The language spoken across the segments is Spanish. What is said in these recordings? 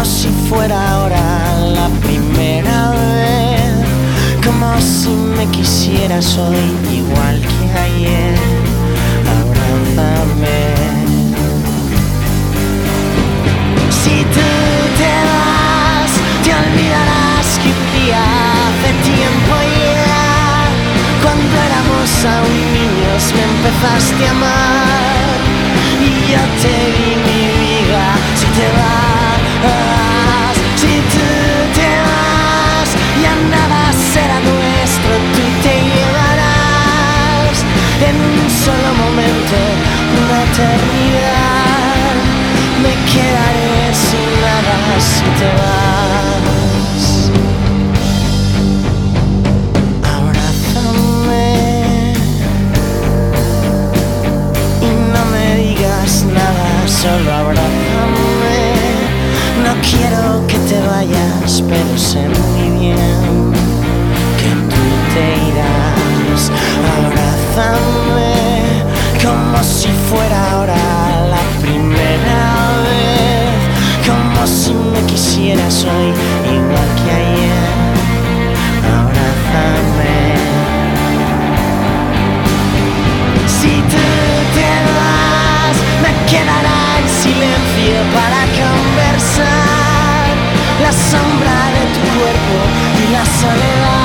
como si fuera ahora la primera vez, como si me quisieras hoy igual que ayer. Abrázame. Si tú te vas, te olvidarás que un día hace tiempo ya, cuando éramos aún niños me empezaste a amar y yo te di mi vida. Si te vas, si tú te vas, ya nada será nuestro, tú te llevarás en un solo momento una eternidad. Me quedaré sin nada si te vas. Abrázame y no me digas nada, solo abrázame. No quiero que te vayas, pero sé muy bien que tú te irás. Abrázame como si fuera ahora la primera vez, como si me quisieras hoy igual que ayer. Abrázame. Si tú te vas, me quedará en silencio para conversar, la sombra de tu cuerpo y la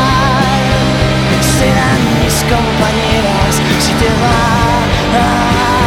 soledad serán mis compañeras si te vas.